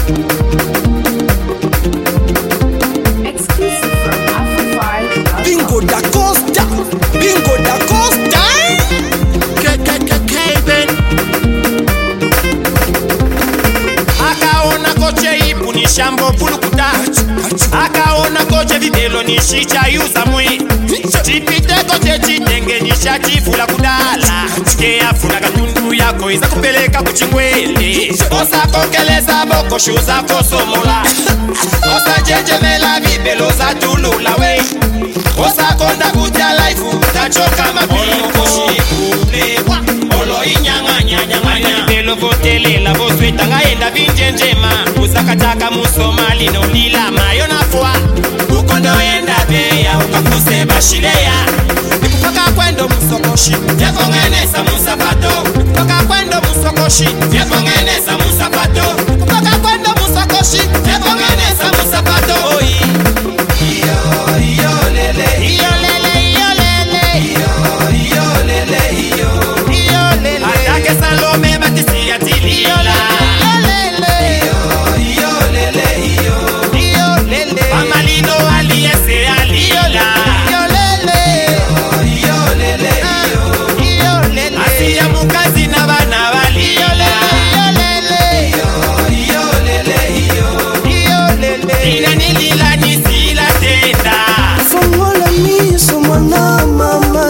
Bingo da Costa, Bingo da Costa. K-K-K-K-Ben. Akaona koche ipu ni shambo pulukuta. Akaona koche videlo ni shicha yuza mwi. Chipite koche chitenge ni shati fula kudala. Kea fula katundu yako iza kupeleka kuchingwele. Osa kokeleza boko shuza kosomola. Osa jenjemela vibelo za tulula we. Osa konda kutia life utachoka mapiko. Olo inyanga nyanya nyanya. Vibelo votele la vosweta ngaenda vinjenjema. Usakataka musomali no lila mayo na fwa. Ukondo enda beya ukakuse bashileya. Nikupaka kwendo musokoshi Yefongenesa musapato. Nikupaka kwendo musokoshi Yefongenesa musapato. Nikupaka kwendo musokoshi Yefongenesa musapato. Oi iyo iyo lele iyo lele iyo lele iyo iyo lele iyo iyo lele. Atake Salome batisi atili iyo la lele iyo iyo lele iyo iyo lele. Pamalino aliese aliyo la iyo lele iyo lele iyo lele. Asiya mukazi na bana baliyo la iyo lele iyo lele iyo lele. Ina nilila nisila tenda. Fongola miso mwana mama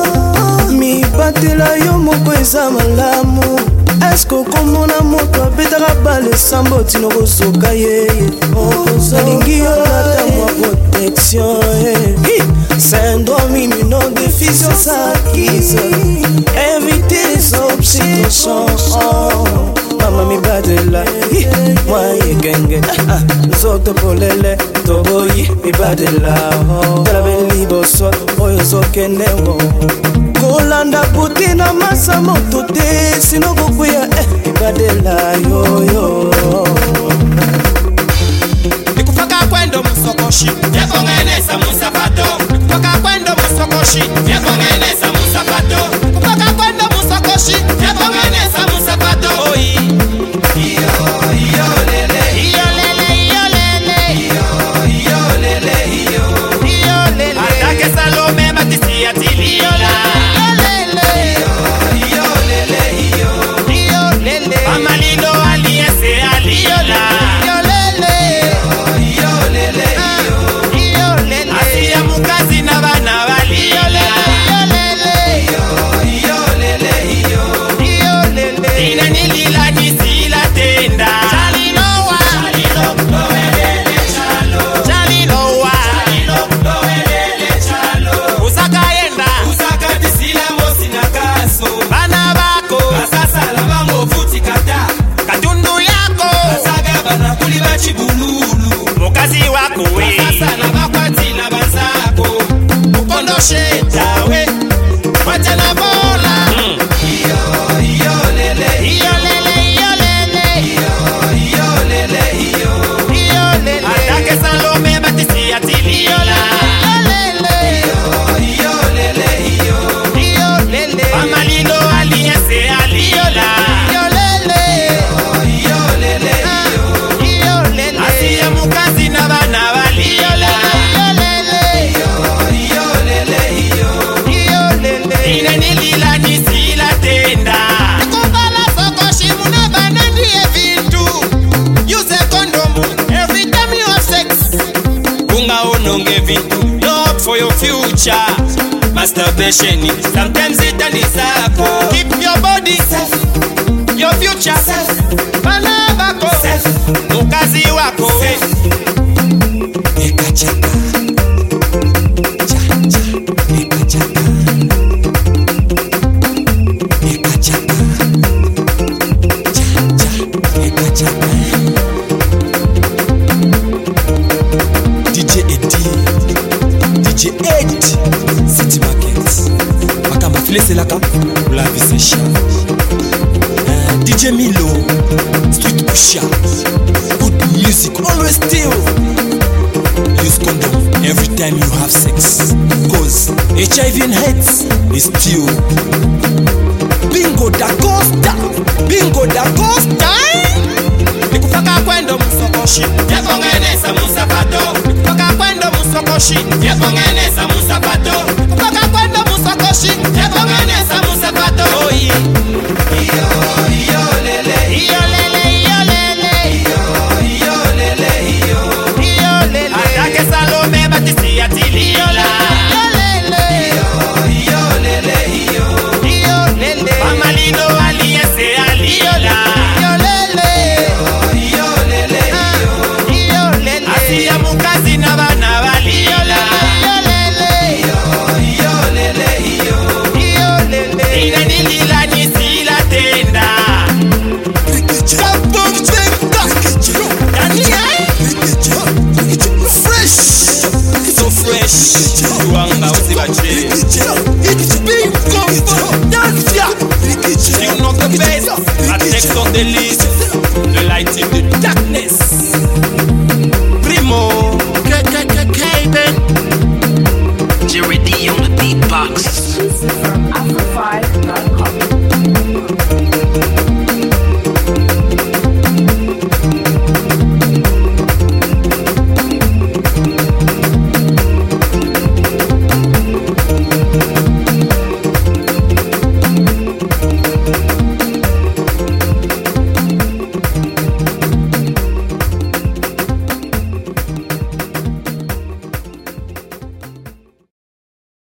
mi batela yo moko eza malamu. Esko komona moto abetaka bale sambo tino kosoka yeye. Nalingi yo lata mwa protection syndrome immunodéficience acquise. Éviter les oxytocins. Mama mi badela mwaye genge nzoto polele toboyi mi badela. Tala beli boso oyo zokendewo kolanda puti na masa moto te sino kokuya mi badela yoyo. Nikupaka kwendo musokoshi Yefongenesa musapato. Nikupaka kwendo musokoshi Yefongenesa musapato. Nikupaka kwendo musokoshi Yefongenesa musapato. Oi iyo iyo lele iyo lele iyo lele iyo iyo lele iyo iyo lele. Atake Salome batisi atili iyo la lele iyo iyo lele iyo iyo lele. Pamalino aliese aliyo la iyo lele iyo lele iyo lele. Asiya mukazi na bana baliyo la iyo lele iyo lele iyo lele. Ina nilila nisila tenda. Chalilowa Chalilo loelele chalo. Chalilowa Chalilo loelele chalo. Usakaenda usakatisila mosi na kaso. Bana bako basasala bango futi kata. Katundu yako basaga bana kuliba chibululu. Mukazi wako we basasala bakwati na bazako. Ukondo sheta we wacha na bola. Iyo iyo lele iyo lele iyo lele iyo iyo lele iyo iyo lele. Atake Salome batisi atili iyo la lele iyo lele iyo iyo lele. Pamalino aliese aliyo la iyo lele iyo lele iyo lele. Asiya mukazi na bana baliyo la iyo lele iyo lele iyo lele. Ina nilila nisila tenda. Nikubala sokoshi muna bana ndiye vintu. Use condom every time you have sex. Kunga ononge vintu. Look for your future. Masturbation sometimes itani zako. Keep your body safe, your future safe. Bana bako safe, mukazi wako safe. Ekachaka cha-cha, ekachaka ekachaka cha-cha, ekachaka. DJ Eddie, DJ Ed, City Markets, Makamba Fileselaka, la Visesha, DJ Milo, Street Pusha, good music, always still. Use condom every time you have sex, cause HIV and AIDS is still. Bingo da Costa, Bingo da Costa. kutoka kwendo musokoshi yapongeneza musapato kutoka kwendo musokoshi yapongeneza musapato